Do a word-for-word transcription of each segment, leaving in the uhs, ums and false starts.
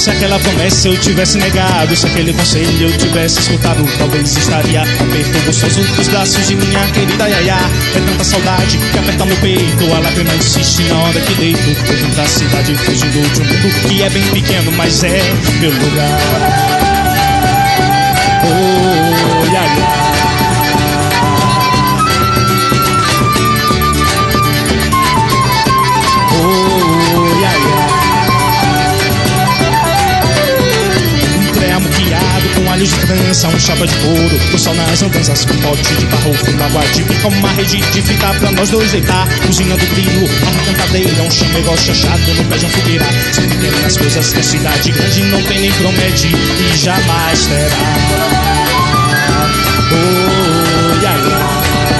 Se aquela promessa eu tivesse negado, se aquele conselho eu tivesse escutado, talvez estaria aperto gostoso dos braços de minha querida Yaya. É tanta saudade que aperta meu peito, a lágrima insiste na hora que deito. Eu vim da cidade fugindo de um mundo que é bem pequeno, mas é meu lugar. Oh, Yaya. De trança, um chapa de couro, o sol nas andanças, um pote de barro, um aguarde, fica uma rede de fita pra nós dois deitar. Cozinha do trilho, uma cantadeira, um chamego chachado no pé de uma fogueira. São pequenas coisas que a cidade grande não tem nem promete e jamais terá. Oh, Yaya.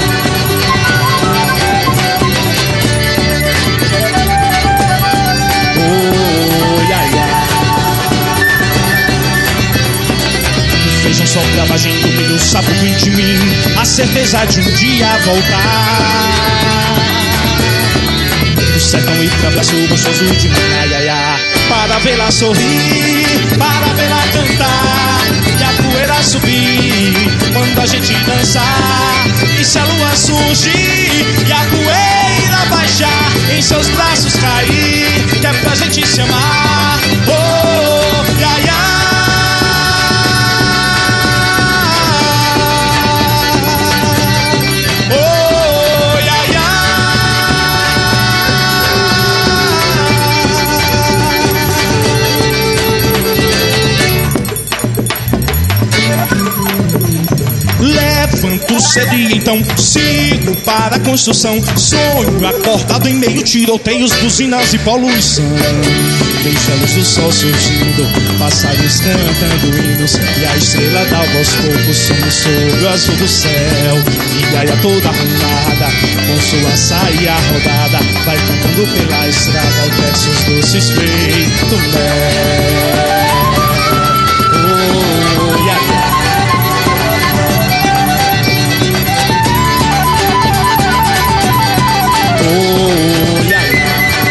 Feijão só gravagem do milho, sapo de mim, a certeza de um dia voltar do sertão e pro abraço gostoso de minha Yaya. Para vê-la sorrir, para vê-la cantar e a poeira subir quando a gente dançar. E se a lua surgir e a poeira baixar, em seus braços cair, que é pra gente se amar. Oh, Yaya. Levanto cedo e então sigo para a construção. Sonho acordado em meio tiropeios, buzinas e poluição. Vejo a luz do sol surgindo, passarinhos cantando hinos, e a estrela d'alva aos poucos some sobre o azul do céu. E Yaya toda arrumada, com sua saia rodada, vai cantando pela estrada os versos doces feito mel. Oh, Yaya. Oh, Yaya.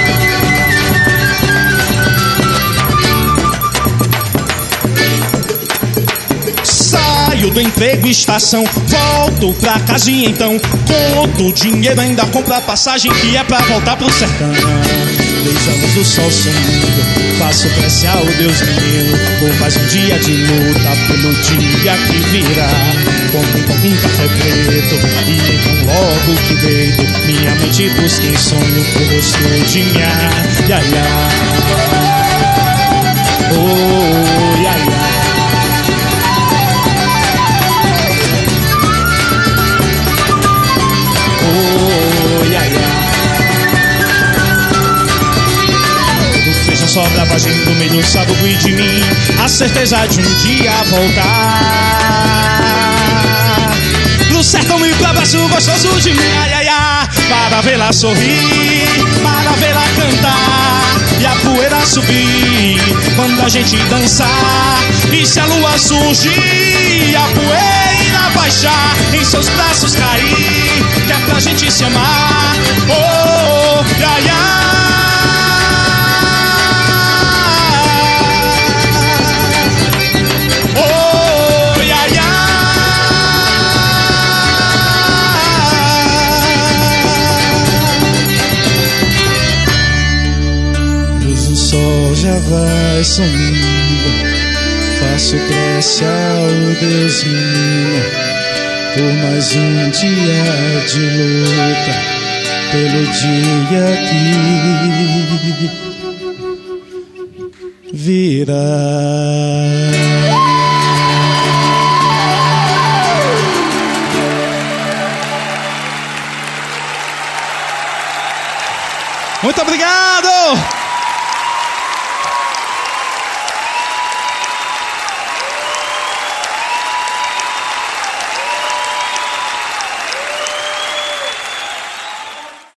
Saio do emprego e estação, volto pra casa e então conto o dinheiro, ainda compro a passagem que é pra voltar pro sertão. Vejo a luz do sol sumindo, faço prece ao Deus menino, por mais um dia de luta pelo dia que virá. Compro um pouquinho de café preto e então logo que deito, minha mente busca em sonho pro rosto de minha Yaya. Oh, Yaya. Oh, Yaya. Só gravagem do meio sabe e de mim, a certeza de um dia voltar no sertão e pro abraço gostoso de minha Yaya. Para vê-la sorrir, para vê-la cantar e a poeira subir quando a gente dançar. E se a lua surgir e a poeira baixar, em seus braços cair, que é pra gente se amar. Oh, Yaya. Já vai sumindo, faço prece ao Deus menino, por mais um dia de luta, pelo dia que virá. Muito obrigado!